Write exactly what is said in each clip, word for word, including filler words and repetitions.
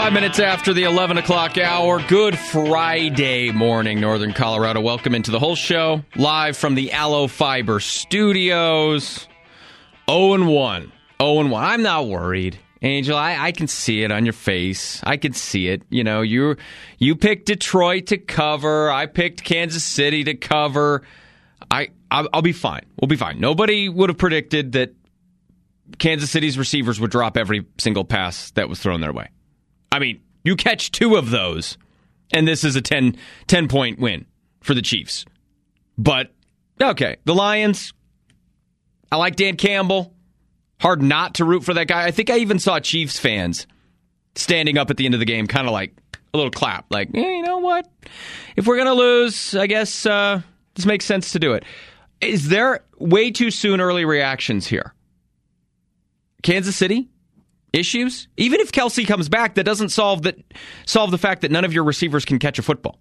Five minutes after the eleven o'clock hour. Good Friday morning, Northern Colorado. Welcome into the whole show. Live from the Allo Fiber Studios. oh and one. oh and one. I'm not worried. Angel, I, I can see it on your face. I can see it. You know, you you picked Detroit to cover. I picked Kansas City to cover. I I'll, I'll be fine. We'll be fine. Nobody would have predicted that Kansas City's receivers would drop every single pass that was thrown their way. I mean, you catch two of those, and this is a ten, ten-point win for the Chiefs. But, okay, the Lions, I like Dan Campbell. Hard not to root for that guy. I think I even saw Chiefs fans standing up at the end of the game, kind of like a little clap, like, eh, you know what? If we're going to lose, I guess uh, this makes sense to do it. Is there way too soon early reactions here? Kansas City? Issues? Even if Kelsey comes back, that doesn't solve that solve the fact that none of your receivers can catch a football.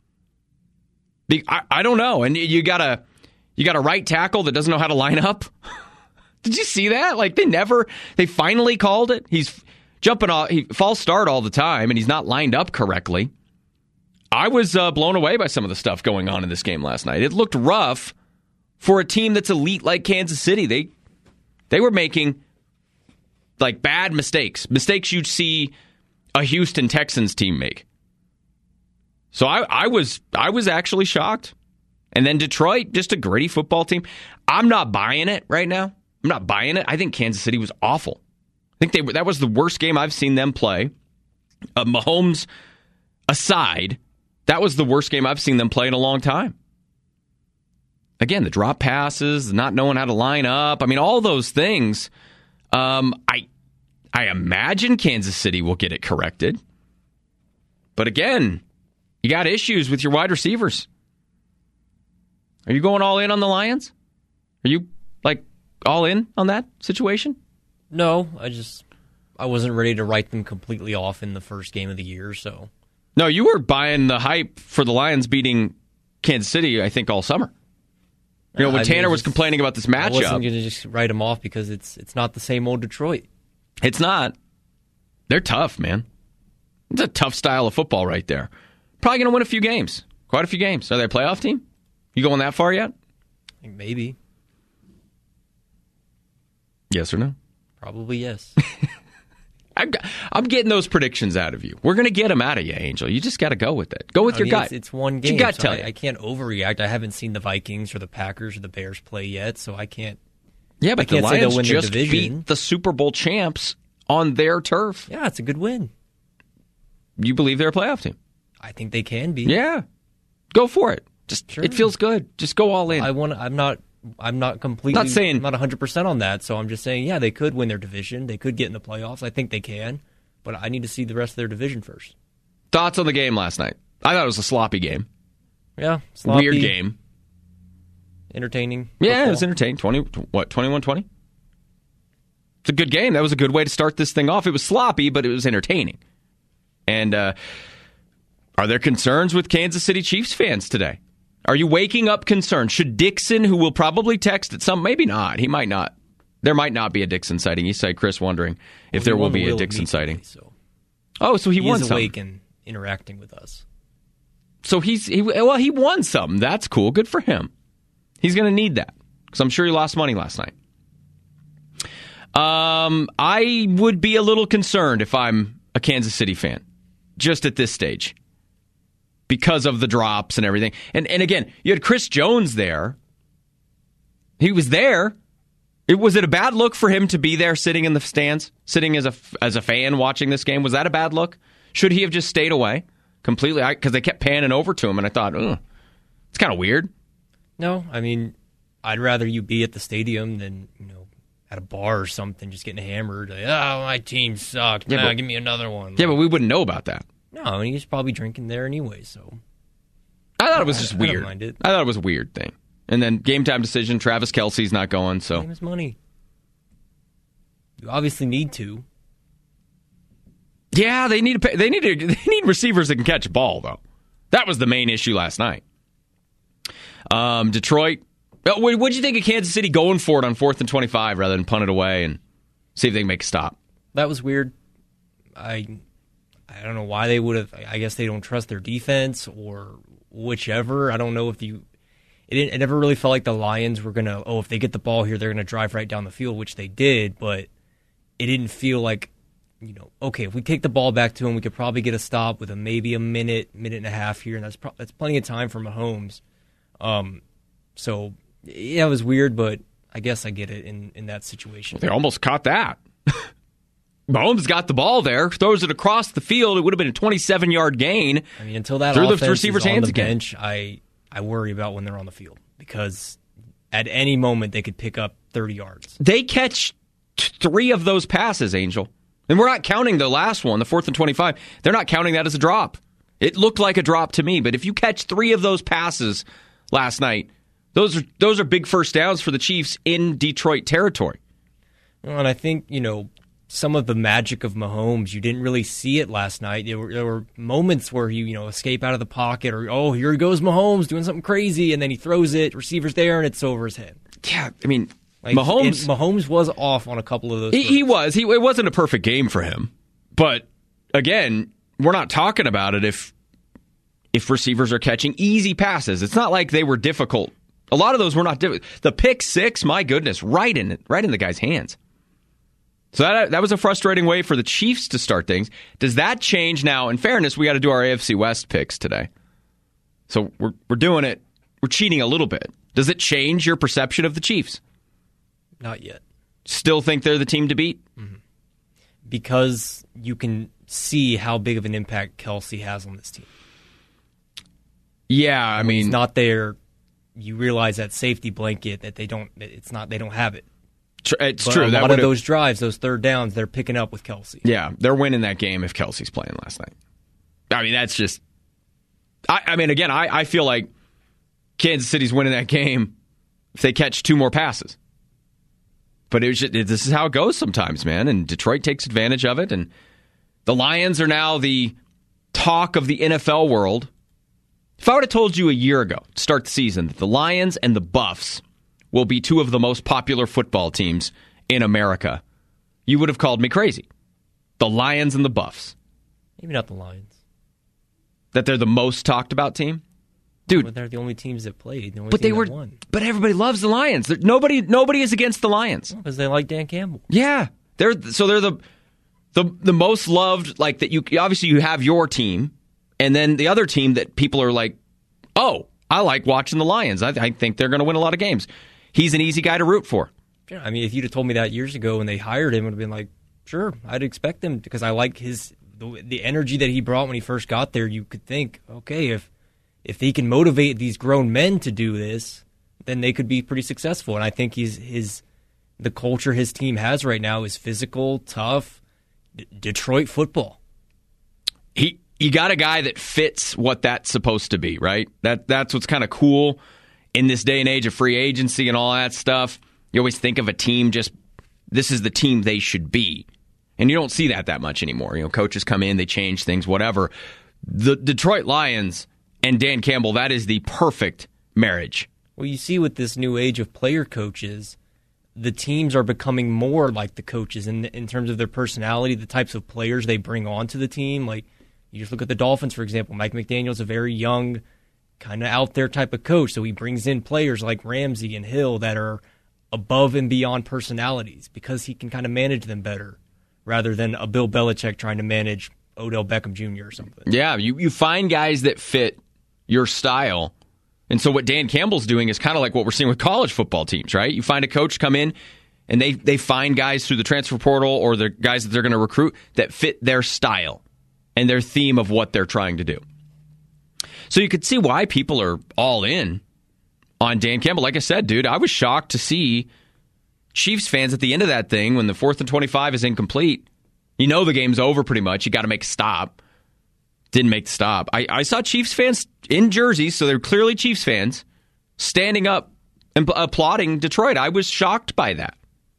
I, I don't know. And you got a you got a right tackle that doesn't know how to line up. Did you see that? Like they never they finally called it. He's jumping off he false start all the time and he's not lined up correctly. I was uh, blown away by some of the stuff going on in this game last night. It looked rough for a team that's elite like Kansas City. They they were making like bad mistakes, mistakes you'd see a Houston Texans team make. So I, I was I was actually shocked. And then Detroit, just a gritty football team. I'm not buying it right now. I'm not buying it. I think Kansas City was awful. I think they that was the worst game I've seen them play. Uh, Mahomes aside, that was the worst game I've seen them play in a long time. Again, the drop passes, not knowing how to line up. I mean, all those things. Um, I I imagine Kansas City will get it corrected. But again, you got issues with your wide receivers. Are you going all in on the Lions? Are you, like, all in on that situation? No, I just, I wasn't ready to write them completely off in the first game of the year, so. No, you were buying the hype for the Lions beating Kansas City, I think, all summer. You know, when I Tanner mean, was just, complaining about this matchup. I wasn't going to just write them off because it's it's not the same old Detroit. It's not. They're tough, man. It's a tough style of football right there. Probably going to win a few games. Quite a few games. Are they a playoff team? You going that far yet? I think maybe. Yes or no? Probably yes. I'm, I'm getting those predictions out of you. We're going to get them out of you, Angel. You just got to go with it. Go with I your mean, gut. It's, it's one game. Your gut so tell I, you. I can't overreact. I haven't seen the Vikings or the Packers or the Bears play yet, so I can't. Yeah, but I can't the say Lions they'll win just their division. beat the Super Bowl champs on their turf. Yeah, it's a good win. You believe they're a playoff team? I think they can be. Yeah, go for it. Just sure. It feels good. Just go all in. I want. I'm not. I'm not completely. Not saying I'm not one hundred percent on that. So I'm just saying, yeah, they could win their division. They could get in the playoffs. I think they can. But I need to see the rest of their division first. Thoughts on the game last night? I thought it was a sloppy game. Yeah, sloppy. Weird game. Entertaining. Yeah, football. it was entertaining. twenty what? twenty-one twenty It's a good game. That was a good way to start this thing off. It was sloppy, but it was entertaining. And uh, are there concerns with Kansas City Chiefs fans today? Are you waking up concerned? Should Dixon, who will probably text at some, maybe not. He might not. There might not be a Dixon sighting. Eastside Chris wondering if well, there will the be a will Dixon sighting. So. Oh, so he, he won is something. awake and interacting with us. So he's he, well, he won something. That's cool. Good for him. He's going to need that because I'm sure he lost money last night. Um, I would be a little concerned if I'm a Kansas City fan, just at this stage, because of the drops and everything. And and again, you had Chris Jones there. He was there. It, was it a bad look for him to be there sitting in the stands, sitting as a, as a fan watching this game? Was that a bad look? Should he have just stayed away completely? Because they kept panning over to him, and I thought, ugh, it's kind of weird. No, I mean, I'd rather you be at the stadium than, you know, at a bar or something, just getting hammered. Like, oh, my team sucked. Yeah, nah, but, give me another one. Yeah, but we wouldn't know about that. No, I mean, he's probably drinking there anyway, so. I thought it was just I, weird. I, don't mind it. I thought it was a weird thing. And then game time decision, Travis Kelce's not going, so. Same as money. You obviously need to. Yeah, they need to pay, they need to, they need receivers that can catch a ball, though. That was the main issue last night. Um, Detroit. What did you think of Kansas City going for it on fourth and twenty-five rather than punt it away and see if they can make a stop? That was weird. I I don't know why they would have. I guess they don't trust their defense or whichever. I don't know if you. It, didn't, it never really felt like the Lions were going to, oh, if they get the ball here, they're going to drive right down the field, which they did, but it didn't feel like, you know, okay, if we take the ball back to him, we could probably get a stop with a maybe a minute, minute and a half here, and that's pro- that's plenty of time for Mahomes. Um, so, yeah, it was weird, but I guess I get it in, in that situation. They almost caught that. Mahomes got the ball there, throws it across the field. It would have been a twenty-seven-yard gain. I mean, until that through offense the receiver's is on hands the again. bench, I, I worry about when they're on the field because at any moment they could pick up thirty yards. They catch t- three of those passes, Angel. And we're not counting the last one, the fourth and twenty-five. They're not counting that as a drop. It looked like a drop to me, but if you catch three of those passes last night, those are those are big first downs for the Chiefs in Detroit territory. Well, and I think, you know, some of the magic of Mahomes, you didn't really see it last night. There were, there were moments where he, you know, escape out of the pocket or, oh, here goes Mahomes doing something crazy, and then he throws it, receiver's there, and it's over his head. Yeah, I mean, like, Mahomes it, Mahomes was off on a couple of those. He, he was. He, it wasn't a perfect game for him. But, again, we're not talking about it if if receivers are catching easy passes. It's not like they were difficult. A lot of those were not difficult. The pick six, my goodness, right in right in the guy's hands. So that that was a frustrating way for the Chiefs to start things. Does that change now? In fairness, we got to do our A F C West picks today. So we're we're doing it. We're cheating a little bit. Does it change your perception of the Chiefs? Not yet. Still think they're the team to beat? Mm-hmm. Because you can see how big of an impact Kelsey has on this team. Yeah, I when mean, he's not there. You realize that safety blanket that they don't. It's not. They don't have it. It's but true. A that lot of would've- those drives, those third downs, they're picking up with Kelsey. Yeah, they're winning that game if Kelsey's playing last night. I mean, that's just. I, I mean, again, I, I feel like Kansas City's winning that game if they catch two more passes. But it was just, it, this is how it goes sometimes, man. And Detroit takes advantage of it. And the Lions are now the talk of the N F L world. If I would have told you a year ago, to start the season, that the Lions and the Buffs will be two of the most popular football teams in America, you would have called me crazy. The Lions and the Buffs. Maybe not the Lions. That they're the most talked about team? Dude. Well, they're the only teams that played. The only but team they were that won. But everybody loves the Lions. They're, nobody nobody is against the Lions. Because they like Dan Campbell. Yeah. They're so they're the the the most loved, like that you obviously you have your team and then the other team that people are like, "Oh, I like watching the Lions. I, I think they're going to win a lot of games." He's an easy guy to root for. Yeah, I mean, if you'd have told me that years ago when they hired him, I would have been like, sure, I'd expect him because I like his the, the energy that he brought when he first got there. You could think, okay, if if he can motivate these grown men to do this, then they could be pretty successful. And I think he's his the culture his team has right now is physical, tough, D- Detroit football. He you got a guy that fits what that's supposed to be, right? That that's what's kind of cool. In this day and age of free agency and all that stuff, you always think of a team just, this is the team they should be. And you don't see that that much anymore. You know, coaches come in, they change things, whatever. The Detroit Lions and Dan Campbell, that is the perfect marriage. Well, you see with this new age of player coaches, the teams are becoming more like the coaches in in terms of their personality, the types of players they bring onto the team. Like, you just look at the Dolphins, for example. Mike McDaniel's a very young, kind of out there type of coach, so he brings in players like Ramsey and Hill that are above and beyond personalities because he can kind of manage them better rather than a Bill Belichick trying to manage Odell Beckham Junior or something. Yeah, you, you find guys that fit your style. And so what Dan Campbell's doing is kind of like what we're seeing with college football teams, right? You find a coach come in and they, they find guys through the transfer portal or the guys that they're going to recruit that fit their style and their theme of what they're trying to do. So you could see why people are all in on Dan Campbell. Like I said, dude, I was shocked to see Chiefs fans at the end of that thing when the fourth and twenty-five is incomplete. You know the game's over pretty much. You got to make a stop. Didn't make the stop. I, I saw Chiefs fans in jerseys, so they're clearly Chiefs fans, standing up and applauding Detroit. I was shocked by that.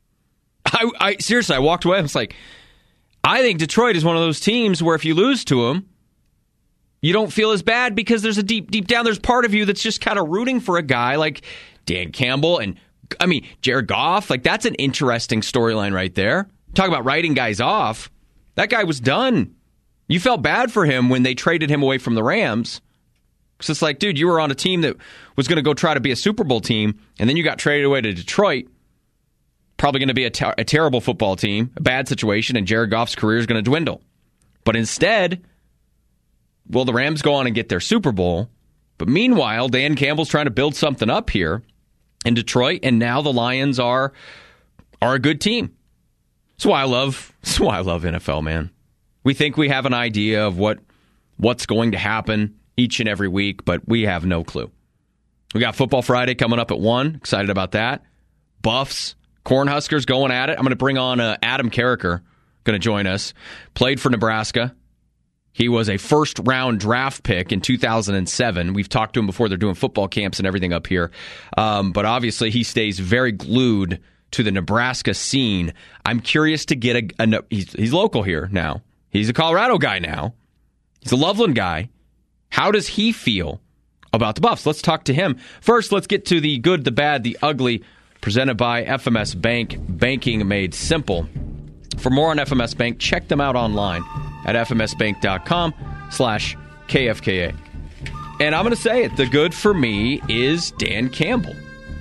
I, I seriously, I walked away. I was like, I think Detroit is one of those teams where if you lose to them, you don't feel as bad because there's a deep, deep down, there's part of you that's just kind of rooting for a guy like Dan Campbell and, I mean, Jared Goff. Like, that's an interesting storyline right there. Talk about writing guys off. That guy was done You felt bad for him when they traded him away from the Rams. Because it's like, dude, you were on a team that was going to go try to be a Super Bowl team, and then you got traded away to Detroit. Probably going to be a, ter- a terrible football team, a bad situation, and Jared Goff's career is going to dwindle. But instead, well, the Rams go on and get their Super Bowl. But meanwhile, Dan Campbell's trying to build something up here in Detroit, and now the Lions are are a good team. That's why I love. That's why I love N F L, man. We think we have an idea of what what's going to happen each and every week, but we have no clue. We got Football Friday coming up at one. Excited about that. Buffs, Cornhuskers going at it. I'm going to bring on uh, Adam Carricker, going to join us. Played for Nebraska. He was a first-round draft pick in two thousand seven. We've talked to him before. They're doing football camps and everything up here. Um, but obviously, he stays very glued to the Nebraska scene. I'm curious to get a... a he's, he's local here now. He's a Colorado guy now. He's a Loveland guy. How does he feel about the Buffs? Let's talk to him. First, let's get to the good, the bad, the ugly, presented by F M S Bank. Banking made simple. For more on F M S Bank, check them out online at fmsbank.com slash KFKA. And I'm going to say it. The good for me is Dan Campbell.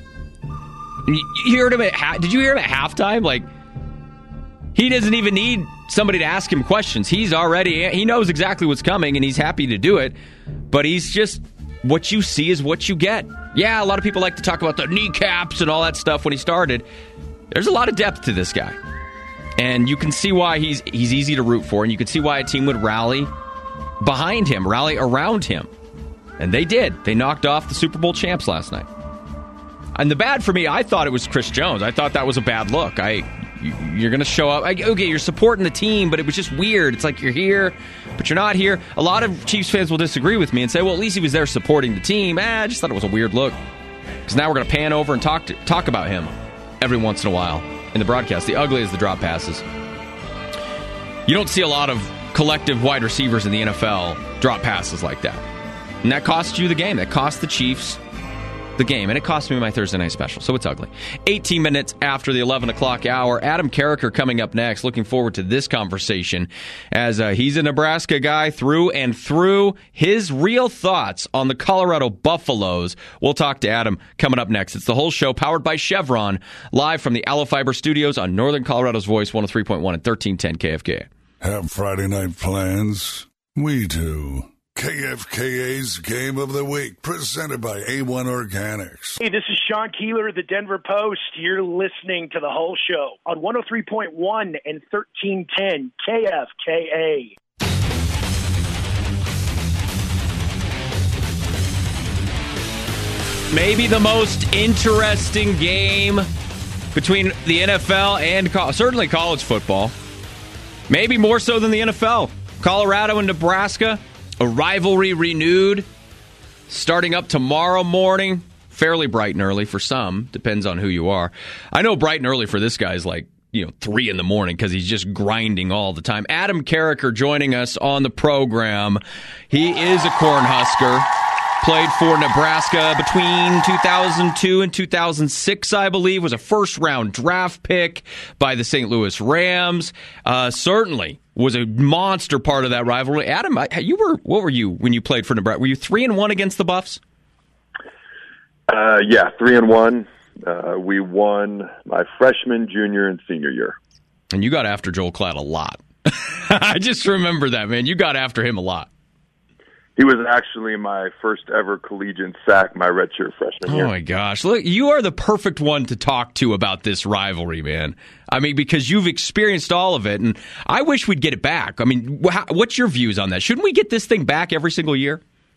You heard him at ha- Did you hear him at halftime? Like, he doesn't even need somebody to ask him questions. He's already, he knows exactly what's coming, and he's happy to do it. But he's just, what you see is what you get. Yeah, a lot of people like to talk about the kneecaps and all that stuff when he started. There's a lot of depth to this guy. And you can see why he's he's easy to root for, and you can see why a team would rally behind him, rally around him. And they did. They knocked off the Super Bowl champs last night. And the bad for me, I thought it was Chris Jones. I thought that was a bad look. I You're going to show up. I, okay, you're supporting the team, but it was just weird. It's like you're here, but you're not here. A lot of Chiefs fans will disagree with me and say, well, at least he was there supporting the team. Eh, I just thought it was a weird look. Because now we're going to pan over and talk to, talk about him every once in a while in the broadcast. The ugly is the drop passes. You don't see a lot of collective wide receivers in the N F L drop passes like that. And that cost you the game. That cost the Chiefs the game. And it cost me my Thursday night special. So it's ugly. eighteen minutes after the eleven o'clock hour. Adam Carricker coming up next. Looking forward to this conversation as uh, he's a Nebraska guy through and through. His real thoughts on the Colorado Buffaloes. We'll talk to Adam coming up next. It's the whole show powered by Chevron, live from the Allo Fiber Studios on Northern Colorado's Voice, one oh three point one and thirteen ten K F K A. Have Friday night plans? We do. K F K A's Game of the Week, presented by A one Organics. Hey, this is Sean Keeler of the Denver Post. You're listening to the whole show on one oh three point one and thirteen ten K F K A. Maybe the most interesting game between the N F L and co- certainly college football. Maybe more so than the N F L. Colorado and Nebraska. A rivalry renewed, starting up tomorrow morning. Fairly bright and early for some. Depends on who you are. I know bright and early for this guy is like, you know, three in the morning because he's just grinding all the time. Adam Carricker joining us on the program. He is a Cornhusker. Played for Nebraska between two thousand two and two thousand six, I believe. Was a first-round draft pick by the Saint Louis Rams. Uh, certainly was a monster part of that rivalry. Adam, you were what were you when you played for Nebraska? Were you three and one against the Buffs? Uh, yeah, three and one. Uh, we won my freshman, junior, and senior year. And you got after Joel Klatt a lot. I just remember that, man. You got after him a lot. He was actually my first ever collegiate sack my redshirt freshman year. Oh, my gosh. Look, you are the perfect one to talk to about this rivalry, man. I mean, because you've experienced all of it, and I wish we'd get it back. I mean, what's your views on that? Shouldn't we get this thing back every single year?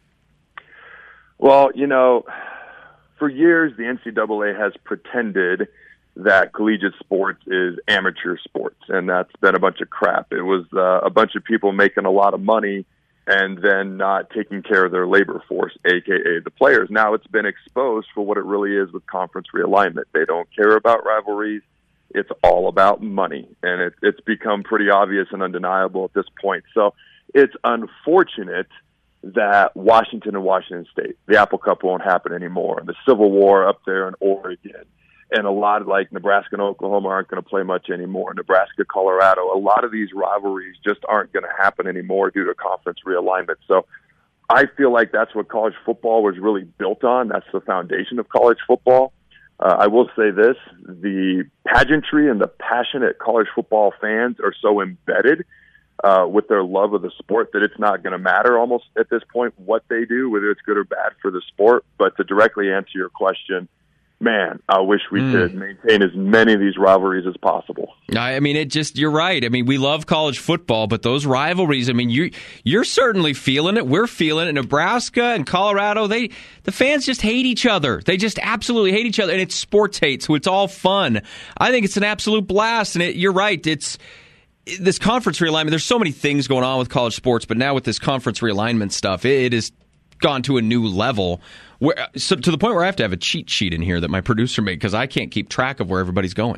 Well, you know, for years, the N C double A has pretended that collegiate sports is amateur sports, and that's been a bunch of crap. It was uh, a bunch of people making a lot of money and then not taking care of their labor force, a k a the players. Now it's been exposed for what it really is with conference realignment. They don't care about rivalries. It's all about money, and it, it's become pretty obvious and undeniable at this point. So it's unfortunate that Washington and Washington State, the Apple Cup won't happen anymore, and the Civil War up there in Oregon, And a lot of, like, Nebraska and Oklahoma aren't going to play much anymore. Nebraska, Colorado, a lot of these rivalries just aren't going to happen anymore due to conference realignment. So I feel like that's what college football was really built on. That's the foundation of college football. Uh, I will say this, the pageantry and the passionate college football fans are so embedded uh, with their love of the sport that it's not going to matter almost at this point what they do, whether it's good or bad for the sport. But to directly answer your question, man, I wish we mm. could maintain as many of these rivalries as possible. I mean, it just, you're right. I mean, we love college football, but those rivalries, I mean, you, you're certainly feeling it. We're feeling it. Nebraska and Colorado, they, the fans just hate each other. They just absolutely hate each other. And it's sports hate, so it's all fun. I think it's an absolute blast. And it, you're right. It's this conference realignment. There's so many things going on with college sports, but now with this conference realignment stuff, it, it is gone to a new level. Where, so to the point where I have to have a cheat sheet in here that my producer made because I can't keep track of where everybody's going.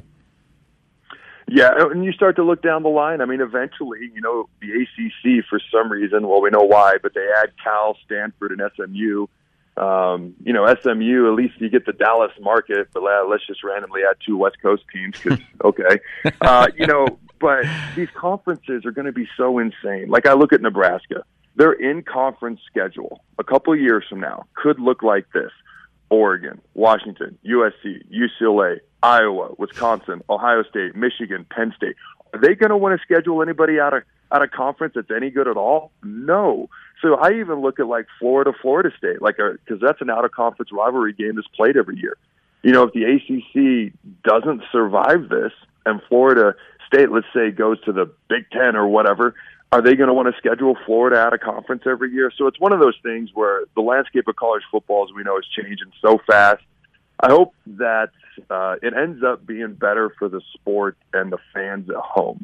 Yeah, and you start to look down the line. I mean, eventually, you know, the A C C, for some reason, well, we know why, but they add Cal, Stanford, and S M U. Um, you know, S M U, at least you get the Dallas market, but let's just randomly add two West Coast teams because, okay. Uh, you know, but these conferences are going to be so insane. Like, I look at Nebraska. Their in-conference schedule a couple of years from now could look like this. Oregon, Washington, U S C, U C L A, Iowa, Wisconsin, Ohio State, Michigan, Penn State. Are they going to want to schedule anybody out of out of conference that's any good at all? No. So I even look at, like, Florida, Florida State, like, because that's an out-of-conference rivalry game that's played every year. You know, if the A C C doesn't survive this and Florida State, let's say, goes to the Big Ten or whatever, are they going to want to schedule Florida out of conference every year? So it's one of those things where the landscape of college football, as we know, is changing so fast. I hope that uh, it ends up being better for the sport and the fans at home.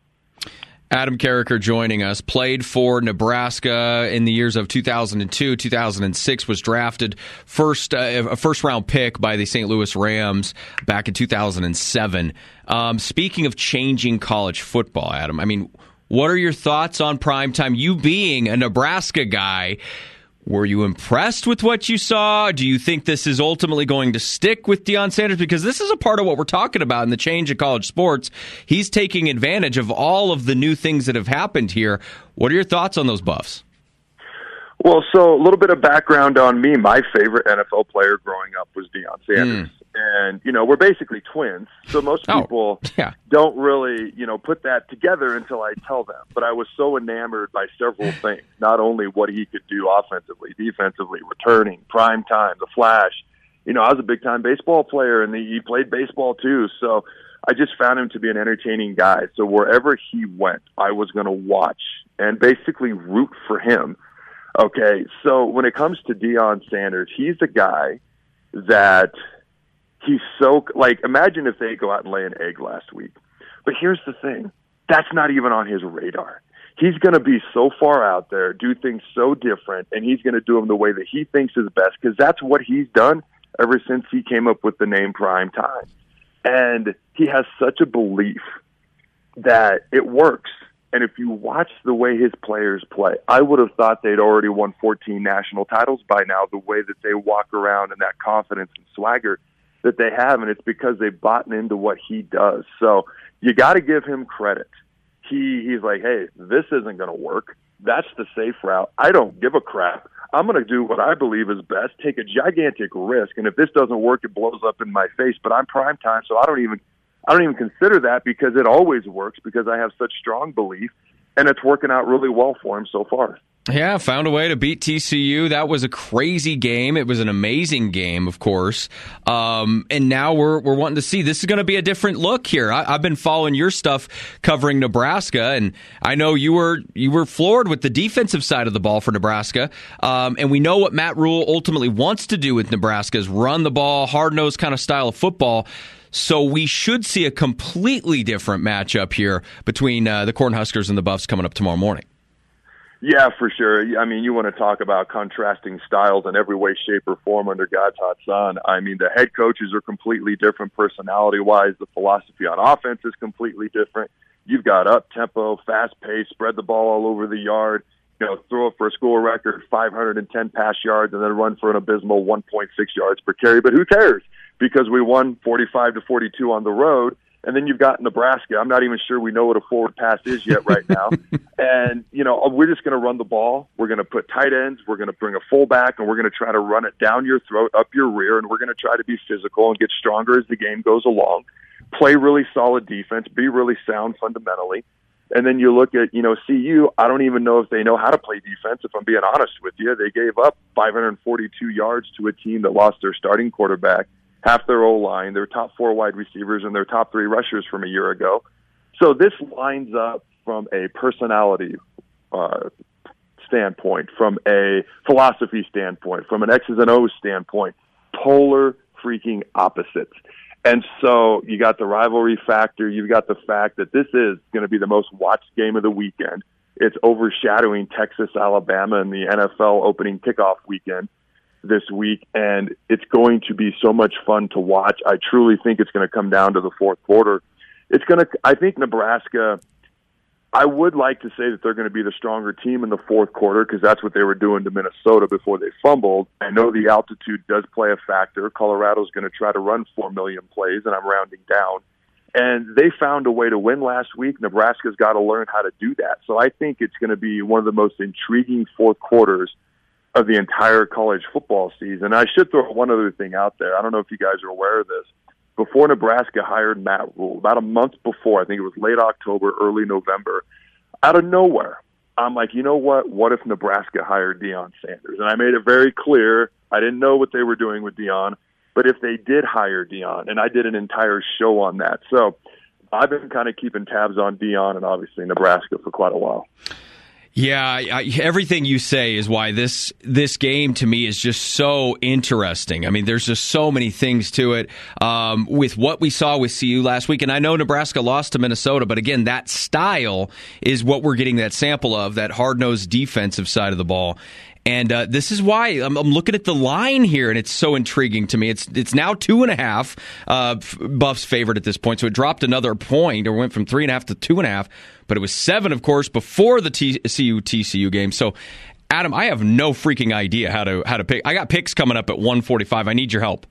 Adam Carriker joining us, played for Nebraska in the years of two thousand two, two thousand six, was drafted first, uh, a first-round pick by the Saint Louis Rams back in two thousand seven. Um, speaking of changing college football, Adam, I mean, what are your thoughts on primetime? You being a Nebraska guy, were you impressed with what you saw? Do you think this is ultimately going to stick with Deion Sanders? Because this is a part of what we're talking about in the change of college sports. He's taking advantage of all of the new things that have happened here. What are your thoughts on those Buffs? Well, so a little bit of background on me. My favorite N F L player growing up was Deion Sanders. Mm. And, you know, we're basically twins, so most people oh, yeah. don't really, you know, put that together until I tell them. But I was so enamored by several things, not only what he could do offensively, defensively, returning, prime time, the flash. You know, I was a big-time baseball player, and he played baseball too, so I just found him to be an entertaining guy. So wherever he went, I was going to watch and basically root for him. Okay, so when it comes to Deion Sanders, he's the guy that – he's so, like, imagine if they go out and lay an egg last week. But here's the thing. That's not even on his radar. He's going to be so far out there, do things so different, and he's going to do them the way that he thinks is best, because that's what he's done ever since he came up with the name Prime Time. And he has such a belief that it works. And if you watch the way his players play, I would have thought they'd already won fourteen national titles by now, the way that they walk around and that confidence and swagger that they have, and it's because they've bought into what he does. So you got to give him credit. He he's like, hey, this isn't going to work. That's the safe route. I don't give a crap. I'm going to do what I believe is best, take a gigantic risk, and if this doesn't work, it blows up in my face. But I'm prime time, so I don't even I don't even consider that, because it always works, because I have such strong belief, and it's working out really well for him so far. Yeah, found a way to beat T C U. That was a crazy game. It was an amazing game, of course. Um, and now we're we're wanting to see. This is going to be a different look here. I, I've been following your stuff covering Nebraska, and I know you were you were floored with the defensive side of the ball for Nebraska. Um, and we know what Matt Rule ultimately wants to do with Nebraska is run the ball, hard-nosed kind of style of football. So we should see a completely different matchup here between uh, the Cornhuskers and the Buffs coming up tomorrow morning. Yeah, for sure. I mean, you want to talk about contrasting styles in every way, shape, or form under God's hot sun. I mean, the head coaches are completely different personality-wise. The philosophy on offense is completely different. You've got up-tempo, fast-paced, spread the ball all over the yard. you know, throw for a school record five hundred ten pass yards and then run for an abysmal one point six yards per carry. But who cares? Because we won forty-five to forty-two on the road. And then you've got Nebraska. I'm not even sure we know what a forward pass is yet right now. And, you know, we're just going to run the ball. We're going to put tight ends. We're going to bring a fullback, and we're going to try to run it down your throat, up your rear, and we're going to try to be physical and get stronger as the game goes along. Play really solid defense. Be really sound fundamentally. And then you look at, you know, C U, I don't even know if they know how to play defense, if I'm being honest with you. They gave up five hundred forty-two yards to a team that lost their starting quarterback, half their O-line, their top four wide receivers, and their top three rushers from a year ago. So this lines up from a personality uh, standpoint, from a philosophy standpoint, from an X's and O's standpoint, polar freaking opposites. And so you got the rivalry factor. You've got the fact that this is going to be the most watched game of the weekend. It's overshadowing Texas, Alabama, and the N F L opening kickoff weekend this week, and it's going to be so much fun to watch. I truly think it's going to come down to the fourth quarter. It's going to, I think Nebraska, I would like to say that they're going to be the stronger team in the fourth quarter because that's what they were doing to Minnesota before they fumbled. I know the altitude does play a factor. Colorado's going to try to run four million plays, and I'm rounding down. And they found a way to win last week. Nebraska's got to learn how to do that. So I think it's going to be one of the most intriguing fourth quarters of the entire college football season. I should throw one other thing out there. I don't know if you guys are aware of this. Before Nebraska hired Matt Rule, about a month before, I think it was late October, early November, out of nowhere, I'm like, you know what? What if Nebraska hired Deion Sanders? And I made it very clear. I didn't know what they were doing with Deion, but if they did hire Deion, and I did an entire show on that. So I've been kind of keeping tabs on Deion and obviously Nebraska for quite a while. Yeah, I, everything you say is why this this game to me is just so interesting. I mean, there's just so many things to it um, with what we saw with C U last week. And I know Nebraska lost to Minnesota, but again, that style is what we're getting that sample of, that hard-nosed defensive side of the ball. And uh, this is why I'm, I'm looking at the line here, and it's so intriguing to me. It's it's now two and a half. Uh, Buffs favored at this point, so it dropped another point, or went from three and a half to two and a half. But it was seven, of course, before the T C U T C U game. So, Adam, I have no freaking idea how to how to pick. I got picks coming up at one forty-five. I need your help.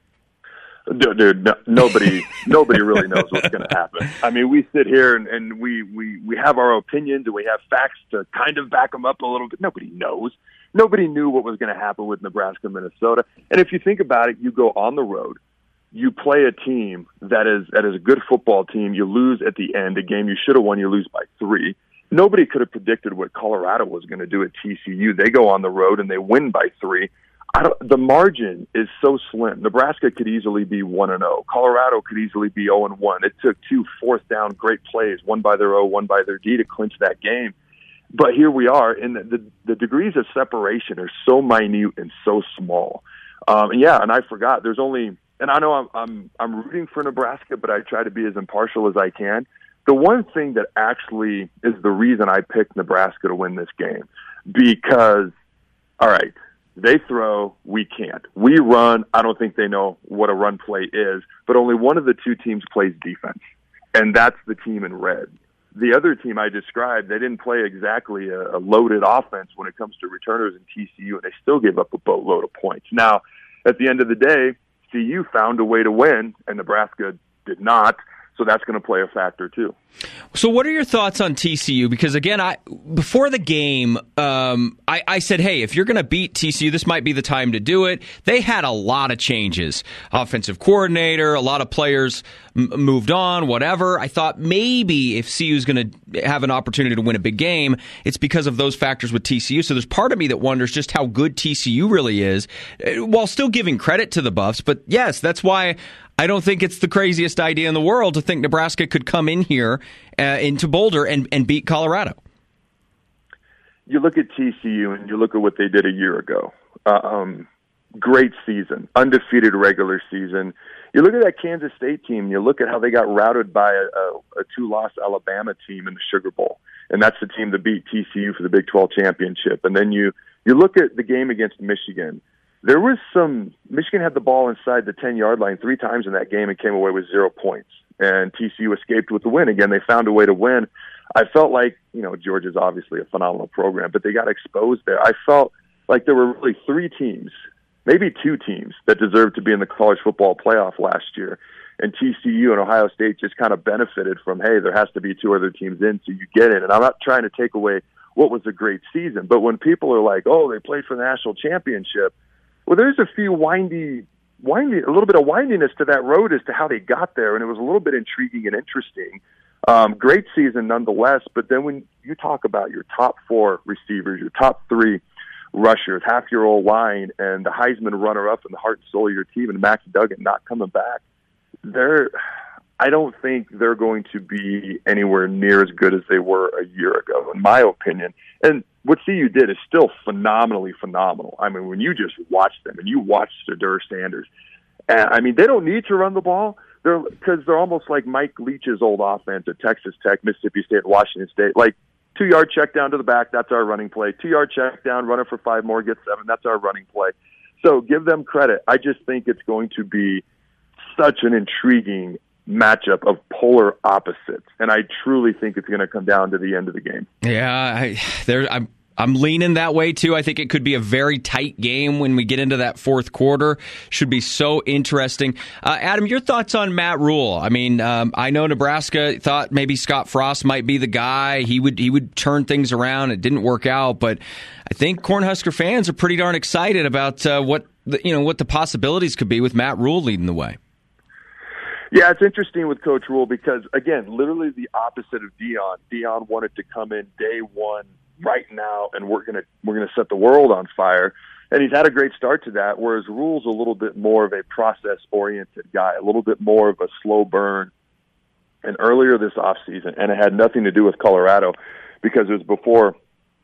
Dude, dude no, nobody nobody really knows what's going to happen. I mean, we sit here and, and we, we, we have our opinions and we have facts to kind of back them up a little bit. Nobody knows. Nobody knew what was going to happen with Nebraska, Minnesota. And if you think about it, you go on the road, you play a team that is that is a good football team. You lose at the end, a game you should have won, you lose by three. Nobody could have predicted what Colorado was going to do at T C U. They go on the road and they win by three. I don't, the margin is so slim. Nebraska could easily be one and zero. Colorado could easily be zero and one. It took two fourth down great plays, one by their O, one by their D, to clinch that game. But here we are, and the, the, the degrees of separation are so minute and so small. Um, and yeah, and I forgot. There's only, and I know I'm, I'm I'm rooting for Nebraska, but I try to be as impartial as I can. The one thing that actually is the reason I picked Nebraska to win this game, because, all right, they throw, we can't. We run, I don't think they know what a run play is, but only one of the two teams plays defense, and that's the team in red. The other team I described, they didn't play exactly a, a loaded offense when it comes to returners in T C U, and they still gave up a boatload of points. Now, at the end of the day, C U found a way to win, and Nebraska did not. So that's going to play a factor, too. So what are your thoughts on T C U? Because, again, I before the game, um, I, I said, hey, if you're going to beat T C U, this might be the time to do it. They had a lot of changes. Offensive coordinator, a lot of players m- moved on, whatever. I thought maybe if C U is going to have an opportunity to win a big game, it's because of those factors with T C U. So there's part of me that wonders just how good T C U really is, while still giving credit to the Buffs. But, yes, that's why I don't think it's the craziest idea in the world to think Nebraska could come in here uh, into Boulder and, and beat Colorado. You look at T C U and you look at what they did a year ago. Uh, um, great season, undefeated regular season. You look at that Kansas State team, you look at how they got routed by a, a, a two-loss Alabama team in the Sugar Bowl, and that's the team that beat T C U for the Big twelve championship. And then you, you look at the game against Michigan. There was some – Michigan had the ball inside the ten-yard line three times in that game and came away with zero points. And T C U escaped with the win. Again, they found a way to win. I felt like, you know, Georgia's obviously a phenomenal program, but they got exposed there. I felt like there were really three teams, maybe two teams, that deserved to be in the college football playoff last year. And T C U and Ohio State just kind of benefited from, hey, there has to be two other teams in so you get in. And I'm not trying to take away what was a great season, but when people are like, oh, they played for the national championship, well, there's a few windy, windy, a little bit of windiness to that road as to how they got there, and it was a little bit intriguing and interesting. Um, great season nonetheless, but then when you talk about your top four receivers, your top three rushers, half your old line, and the Heisman runner-up and the heart and soul of your team, and Max Duggan not coming back, they're, I don't think they're going to be anywhere near as good as they were a year ago, in my opinion. And what C U did is still phenomenally phenomenal. I mean, when you just watch them and you watch Shedeur Sanders, and I mean, they don't need to run the ball. They're because they're almost like Mike Leach's old offense at Texas Tech, Mississippi State, Washington State. Like two-yard check down to the back, that's our running play. Two-yard check down, run it for five more, get seven, that's our running play. So give them credit. I just think it's going to be such an intriguing matchup of polar opposites, and I truly think it's going to come down to the end of the game. Yeah, I, there, I'm I'm leaning that way too. I think it could be a very tight game when we get into that fourth quarter. Should be so interesting. Uh, Adam, your thoughts on Matt Rule? I mean, um, I know Nebraska thought maybe Scott Frost might be the guy. He would he would turn things around. It didn't work out, but I think Cornhusker fans are pretty darn excited about uh, what the, you know what the possibilities could be with Matt Rule leading the way. Yeah, it's interesting with Coach Rule because, again, literally the opposite of Deion. Deion wanted to come in day one, right now, and we're gonna we're gonna set the world on fire. And he's had a great start to that, whereas Rule's a little bit more of a process-oriented guy, a little bit more of a slow burn. And earlier this offseason, and it had nothing to do with Colorado because it was before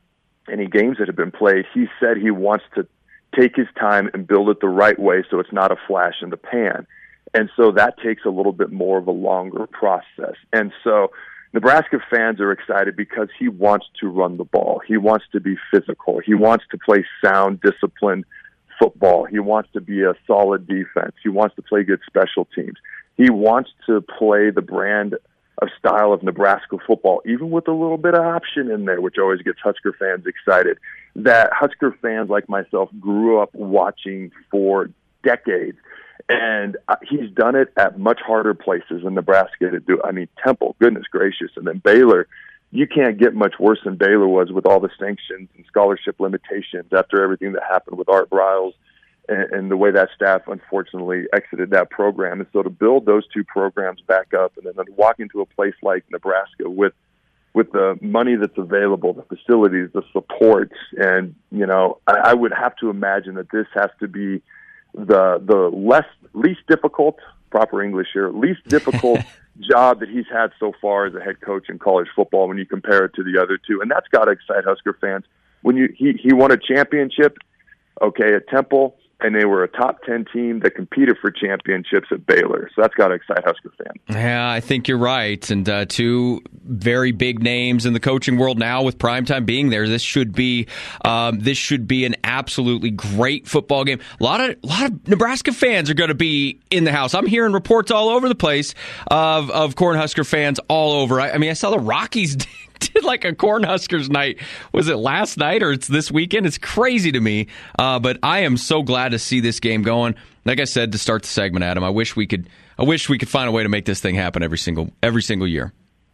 any games that had been played, he said he wants to take his time and build it the right way so it's not a flash in the pan. And so that takes a little bit more of a longer process. And so Nebraska fans are excited because he wants to run the ball. He wants to be physical. He wants to play sound, disciplined football. He wants to be a solid defense. He wants to play good special teams. He wants to play the brand of style of Nebraska football, even with a little bit of option in there, which always gets Husker fans excited. That Husker fans like myself grew up watching for decades. And he's done it at much harder places in Nebraska to do. I mean, Temple, goodness gracious. And then Baylor, you can't get much worse than Baylor was with all the sanctions and scholarship limitations after everything that happened with Art Briles and, and the way that staff unfortunately exited that program. And so to build those two programs back up and then walk into a place like Nebraska with with the money that's available, the facilities, the supports, and, you know, I, I would have to imagine that this has to be the the less least difficult, proper English here, least difficult job that he's had so far as a head coach in college football when you compare it to the other two. And that's got to excite Husker fans. When you he, he won a championship, okay, at Temple, and they were a top ten team that competed for championships at Baylor. So that's got to excite Husker fans. Yeah, I think you're right. And uh, two very big names in the coaching world now with primetime being there. This should be um, this should be an absolutely great football game. A lot of a lot of Nebraska fans are going to be in the house. I'm hearing reports all over the place of of Cornhusker fans all over. I, I mean, I saw the Rockies did like a Cornhuskers night. Was it last night or it's this weekend? It's crazy to me. Uh, but I am so glad to see this game going. Like I said to start the segment, Adam, I wish we could. I wish we could find a way to make this thing happen every single every single year.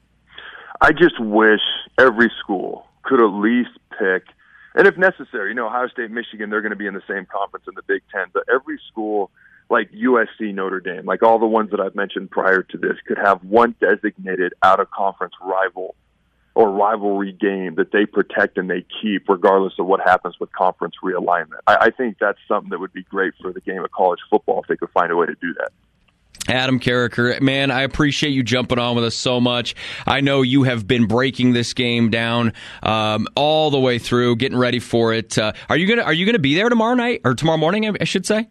I just wish every school could at least pick, and if necessary, you know, Ohio State, Michigan, they're going to be in the same conference in the Big Ten, but every school like U S C, Notre Dame, like all the ones that I've mentioned prior to this, could have one designated out-of-conference rival or rivalry game that they protect and they keep regardless of what happens with conference realignment. I, I think that's something that would be great for the game of college football if they could find a way to do that. Adam Carriker, man, I appreciate you jumping on with us so much. I know you have been breaking this game down um, all the way through, getting ready for it. Uh, are you gonna Are you gonna be there tomorrow night or tomorrow morning? I should say.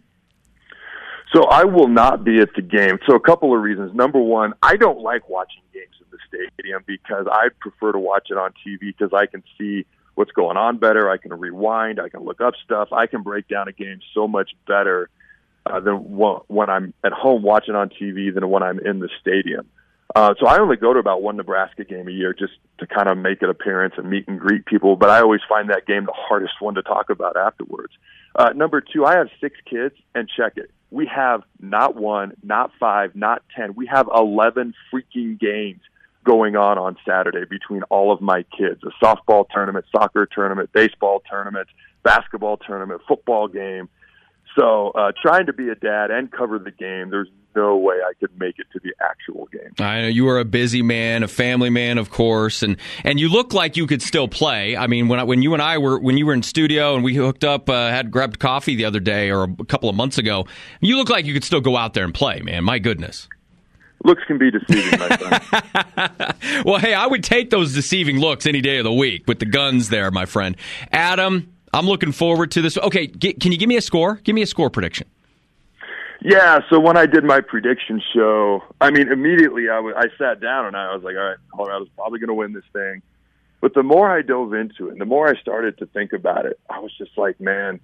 So I will not be at the game. So a couple of reasons. Number one, I don't like watching games in the stadium because I prefer to watch it on T V because I can see what's going on better. I can rewind. I can look up stuff. I can break down a game so much better Uh, than when I'm at home watching on T V than when I'm in the stadium. Uh, so I only go to about one Nebraska game a year just to kind of make an appearance and meet and greet people. But I always find that game the hardest one to talk about afterwards. Uh, number two, I have six kids, and check it. We have not one, not five, not ten. We have eleven freaking games going on on Saturday between all of my kids. A softball tournament, soccer tournament, baseball tournament, basketball tournament, football game. So uh, trying to be a dad and cover the game, there's no way I could make it to the actual game. I know you are a busy man, a family man, of course, and, and you look like you could still play. I mean, when I, when you and I were when you were in studio and we hooked up, uh, had grabbed coffee the other day or a couple of months ago, you look like you could still go out there and play, man. My goodness. Looks can be deceiving, my friend. Well, hey, I would take those deceiving looks any day of the week with the guns there, my friend. Adam, I'm looking forward to this. Okay, get, can you give me a score? Give me a score prediction. Yeah, so when I did my prediction show, I mean, immediately I, w- I sat down and I was like, all right, Colorado's probably going to win this thing. But the more I dove into it, and the more I started to think about it, I was just like, man,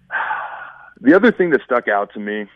the other thing that stuck out to me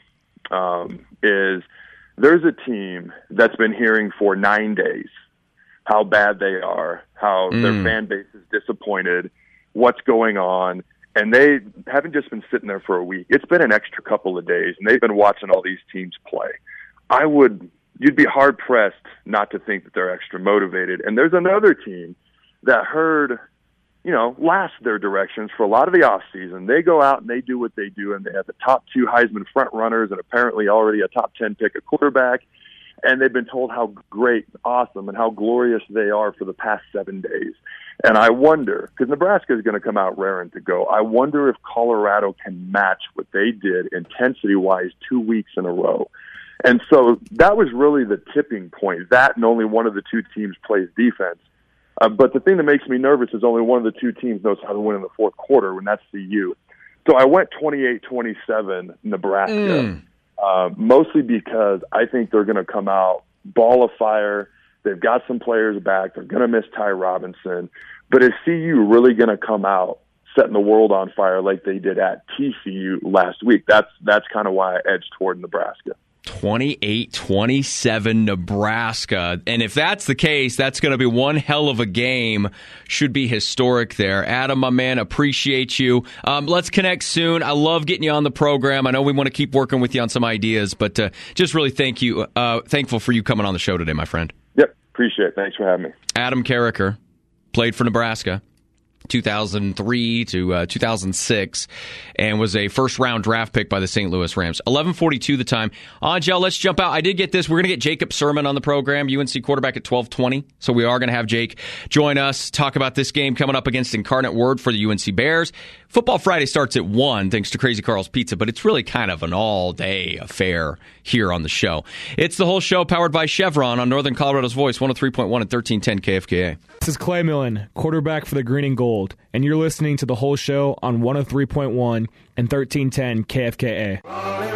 um, is there's a team that's been hearing for nine days how bad they are, how mm. their fan base is disappointed, what's going on. And they haven't just been sitting there for a week. It's been an extra couple of days, and they've been watching all these teams play. I would, you'd be hard-pressed not to think that they're extra motivated. And there's another team that heard, you know, last their directions for a lot of the offseason. They go out and they do what they do, and they have the top two Heisman front runners and apparently already a top ten pick at quarterback. And they've been told how great, awesome, and how glorious they are for the past seven days. And I wonder, because Nebraska is going to come out raring to go, I wonder if Colorado can match what they did intensity-wise two weeks in a row. And so that was really the tipping point. That and only one of the two teams plays defense. Uh, but the thing that makes me nervous is only one of the two teams knows how to win in the fourth quarter, and that's C U. So I went twenty-eight twenty-seven Nebraska, mm. uh, mostly because I think they're going to come out ball of fire. They've got some players back. They're going to miss Ty Robinson. But is C U really going to come out setting the world on fire like they did at T C U last week? That's that's kind of why I edged toward Nebraska. twenty-eight twenty-seven Nebraska. And if that's the case, that's going to be one hell of a game. Should be historic there. Adam, my man, appreciate you. Um, let's connect soon. I love getting you on the program. I know we want to keep working with you on some ideas, but uh, just really thank you. Uh, thankful for you coming on the show today, my friend. Yep, appreciate it. Thanks for having me. Adam Carriker played for Nebraska two thousand three to uh, two thousand six, and was a first-round draft pick by the Saint Louis Rams. eleven forty-two the time. Angel, let's jump out. I did get this. We're going to get Jacob Sermon on the program, U N C quarterback at twelve twenty. So we are going to have Jake join us, talk about this game coming up against Incarnate Word for the U N C Bears. Football Friday starts at one, thanks to Crazy Carl's Pizza, but it's really kind of an all-day affair here on the show. It's the whole show powered by Chevron on Northern Colorado's Voice, one oh three point one and thirteen ten K F K A. This is Clay Millen, quarterback for the Green and Gold, and you're listening to the whole show on one oh three point one and thirteen ten K F K A.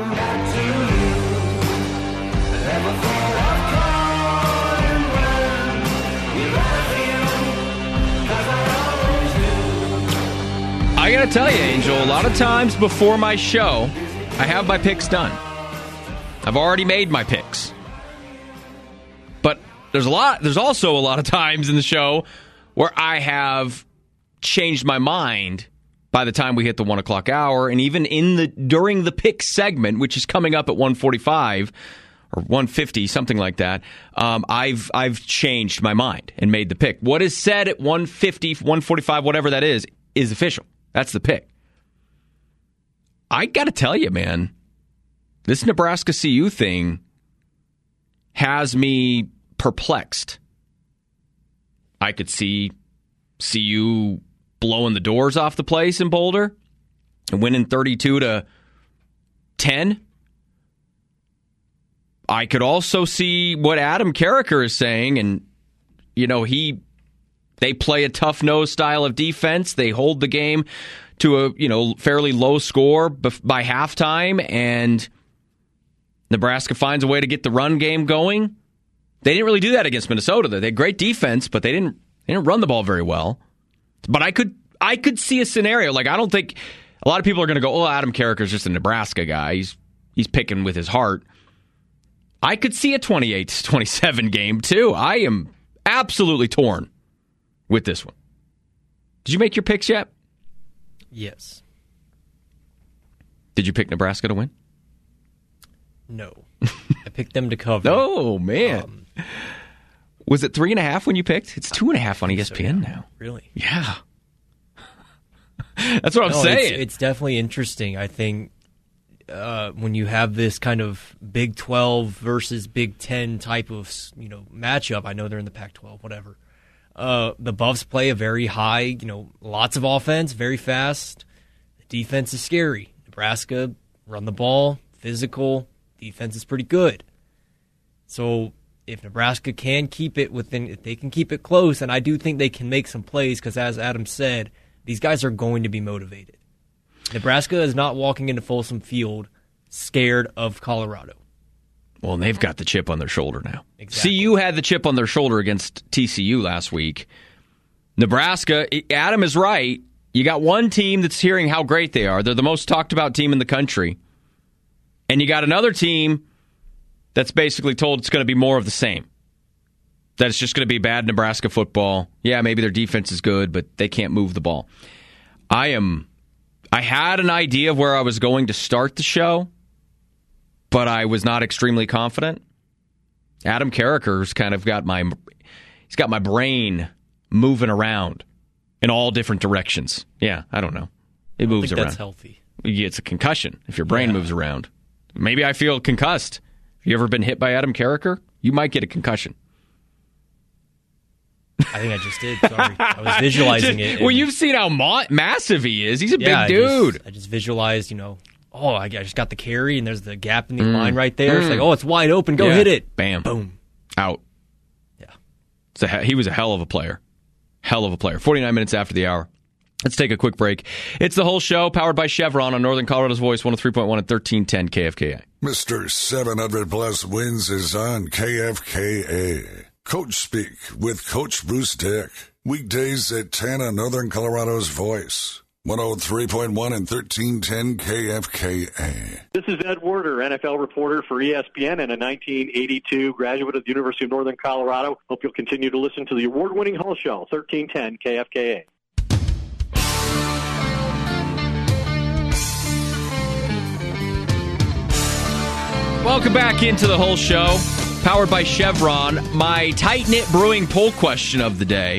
I gotta tell you, Angel, a lot of times before my show, I have my picks done. I've already made my picks. But there's a lot, there's also a lot of times in the show where I have changed my mind by the time we hit the one o'clock hour, and even in the during the pick segment, which is coming up at one forty-five or one fifty, something like that, um, I've I've changed my mind and made the pick. What is said at one fifty, one forty-five, whatever that is, is official. That's the pick. I got to tell you, man, this Nebraska C U thing has me perplexed. I could see C U blowing the doors off the place in Boulder and winning thirty-two to ten. I could also see what Adam Carriker is saying, and you know, he they play a tough-nosed style of defense. They hold the game to a, you know, fairly low score by halftime, and Nebraska finds a way to get the run game going. They didn't really do that against Minnesota. They had great defense, but they didn't they didn't run the ball very well. But I could I could see a scenario. Like, I don't think a lot of people are going to go, oh, Adam Carriker's just a Nebraska guy. He's he's picking with his heart. I could see a twenty-eight to twenty-seven game, too. I am absolutely torn with this one. Did you make your picks yet? Yes. Did you pick Nebraska to win? No. I picked them to cover. Oh, man. Um, Was it three and a half when you picked? It's two and a half on E S P N so, yeah. now. Really? Yeah. That's what I'm no, saying. It's, it's definitely interesting. I think uh, when you have this kind of Big twelve versus Big ten type of you know matchup, I know they're in the Pac twelve, whatever. Uh, the Buffs play a very high, you know, lots of offense, very fast. The defense is scary. Nebraska run the ball, physical. Defense is pretty good. So if Nebraska can keep it within, if they can keep it close, and I do think they can make some plays because, as Adam said, these guys are going to be motivated. Nebraska is not walking into Folsom Field scared of Colorado. Well, and they've got the chip on their shoulder now. Exactly. C U had the chip on their shoulder against T C U last week. Nebraska, Adam is right. You got one team that's hearing how great they are. They're the most talked about team in the country. And you got another team that's basically told it's going to be more of the same. That it's just going to be bad Nebraska football. Yeah, maybe their defense is good, but they can't move the ball. I am. I had an idea of where I was going to start the show, but I was not extremely confident. Adam Carricker's kind of got my. He's got my brain moving around in all different directions. Yeah, I don't know. It I don't moves think around. That's healthy. It's a concussion if your brain yeah. moves around. Maybe I feel concussed. Have you ever been hit by Adam Carricker? You might get a concussion. I think I just did. Sorry. I was visualizing just, it. Well, you've seen how ma- massive he is. He's a yeah, big dude. I just, I just visualized, you know, oh, I just got the carry, and there's the gap in the mm. line right there. Mm. It's like, oh, it's wide open. Go yeah. hit it. Bam. Boom. Out. Yeah. It's a, he was a hell of a player. Hell of a player. forty-nine minutes after the hour. Let's take a quick break. It's the whole show, powered by Chevron on Northern Colorado's Voice, one oh three point one and thirteen ten K F K A. Mister seven hundred plus wins is on K F K A. Coach Speak with Coach Bruce Dick. Weekdays at ten on Northern Colorado's Voice. one oh three point one and thirteen ten K F K A. This is Ed Werder, N F L reporter for E S P N and a nineteen eighty-two graduate of the University of Northern Colorado. Hope you'll continue to listen to the award-winning Hull Show, thirteen ten K F K A. Welcome back into the whole show, powered by Chevron. My tight-knit brewing poll question of the day.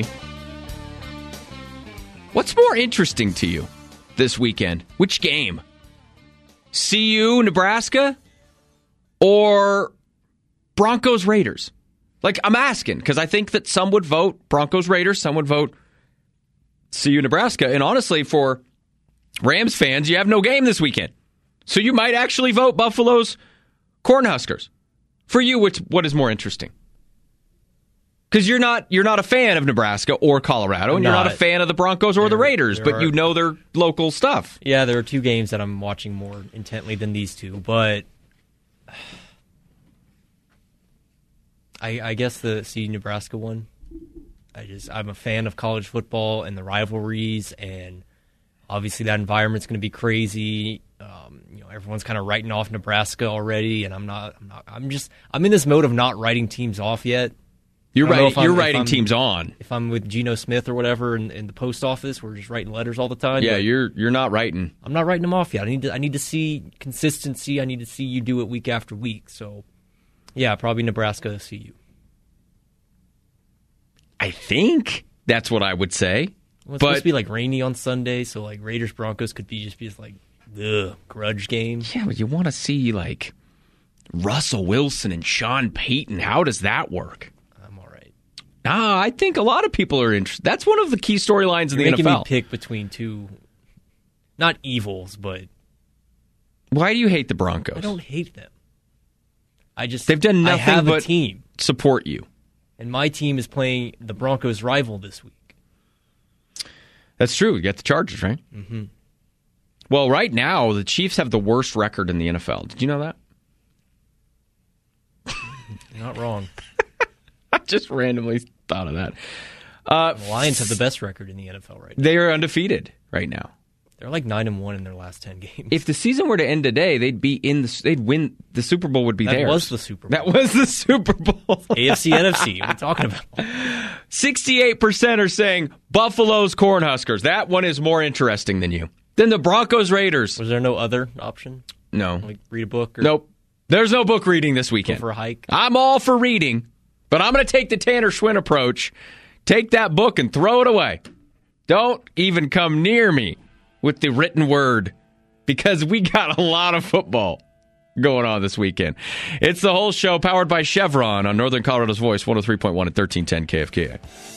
What's more interesting to you this weekend? Which game? C U, Nebraska, or Broncos, Raiders? Like, I'm asking, because I think that some would vote Broncos, Raiders, some would vote C U, Nebraska. And honestly, for Rams fans, you have no game this weekend. So you might actually vote Buffalo's Cornhuskers. For you, which what is more interesting? Because you're not you're not a fan of Nebraska or Colorado, and I'm you're not. not a fan of the Broncos or There- the Raiders, there but are- you know their local stuff. Yeah, there are two games that I'm watching more intently than these two, but I, I guess the C U Nebraska one. I just I'm a fan of college football and the rivalries, and obviously that environment's going to be crazy. Um, you know, everyone's kind of writing off Nebraska already, and I'm not. I'm not. I'm just. I'm in this mode of not writing teams off yet. You're I don't know right. if I'm- You're if writing I'm- teams on. If I'm with Geno Smith or whatever in, in the post office, we're just writing letters all the time. Yeah, but you're you're not writing. I'm not writing them off yet. I need to. I need to see consistency. I need to see you do it week after week. So, yeah, probably Nebraska C U. I think that's what I would say. Well, it's but supposed to be like rainy on Sunday, so like Raiders Broncos could be just be just like ugh, grudge game. yeah, but you want to see like Russell Wilson and Sean Payton. How does that work? I'm all right. Ah, I think a lot of people are interested. That's one of the key storylines in You're the making N F L. me pick between two, not evils, but Why do you hate the Broncos? I don't hate them. I just They've done I nothing have but a team, support you. and my team is playing the Broncos' rival this week. That's true. You got the Chargers, right? Mm-hmm. Well, right now, the Chiefs have the worst record in the N F L. Did you know that? You're not wrong. I just randomly thought of that. Uh, The Lions have the best record in the N F L right now. they are undefeated right now. They're like nine and one in their last ten games. If the season were to end today, they'd be in the. They'd win. The Super Bowl would be that theirs. That was the Super Bowl. That was the Super Bowl. A F C, N F C. What are we talking about? Sixty-eight percent are saying Buffalo's Cornhuskers. That one is more interesting than you. Then the Broncos Raiders. Was there no other option? No. Like read a book? Or Nope. There's no book reading this weekend. Go for a hike. I'm all for reading, but I'm going to take the Tanner Schwinn approach. Take that book and throw it away. Don't even come near me with the written word, because we got a lot of football going on this weekend. It's the whole show powered by Chevron on Northern Colorado's Voice, one oh three point one at thirteen ten K F K A.